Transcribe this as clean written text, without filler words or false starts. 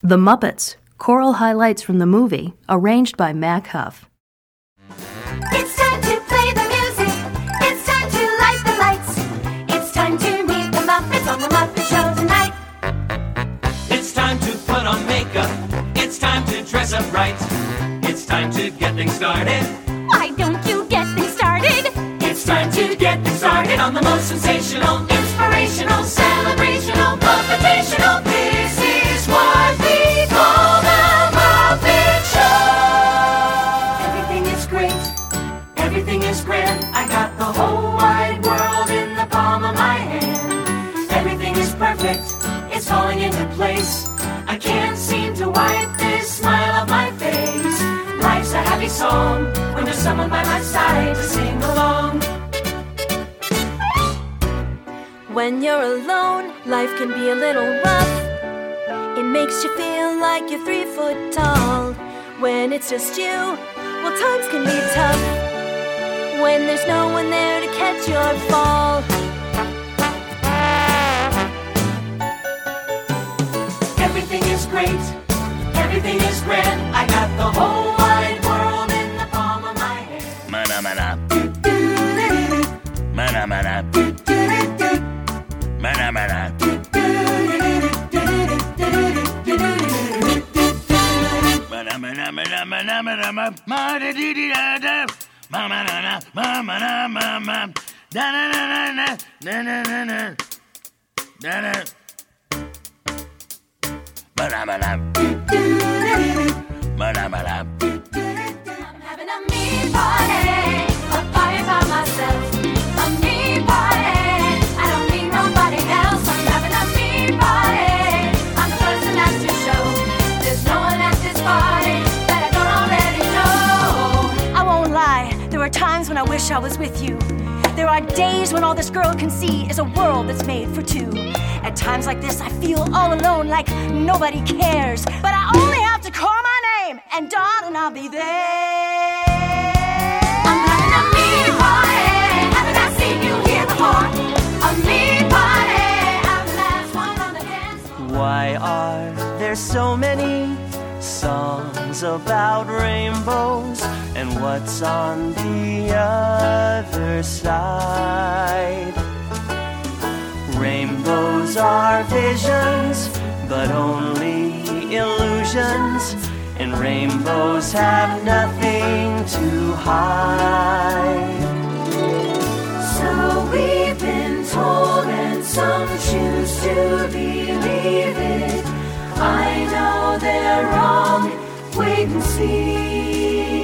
The Muppets, choral highlights from the movie, arranged by Mac Huff. It's time to play the music. It's time to light the lights. It's time to meet the Muppets on the Muppet Show tonight. It's time to put on makeup. It's time to dress up right. It's time to get things started. Why don't you get things started? It's time to get things started on the most sensational, inspirational, celebrational, Muppetational. This is what we call the Muppet Show. Everything is great. Everything is grand. I got the whole wide world in the palm of my hand. Everything is perfect. It's falling into place. I can't seem to wipe this smile off my face. Life's a happy song when there's someone by my side to sing along. When you're alone, life can be a little rough. It makes you feel like you're 3 foot tall. When it's just you, well, times can be tough. When there's no one there to catch your fall. Everything is great. Everything is grand. I got the whole wide world in the palm of my hand. Mana mana. Mana mana. Mana mana. Mana mana mana mana mana ma da dee dee da da. Ma ma na na ma ma na ma ma. Da na na na na na na na na. Da na. Mana mana. Mana mana. I'm having a me party, a party by myself. A me party, I don't need nobody else. I'm having a me party, I'm the person that's to show. There's no one at this party that I don't already know. I won't lie, there are times when I wish I was with you. There are days when all this girl can see is a world that's made for two. At times like this, I feel all alone, like nobody cares. But I only have to call my name, and darling, I'll be there. I'm having a me party, haven't I seen you here before? A me party, I'm the last one on the dance floor. Why are there so many songs about rainbows? And what's on the other side? Rainbows are visions, but only illusions. And rainbows have nothing to hide. So we've been told, and some choose to believe it. I know they're wrong, wait and see.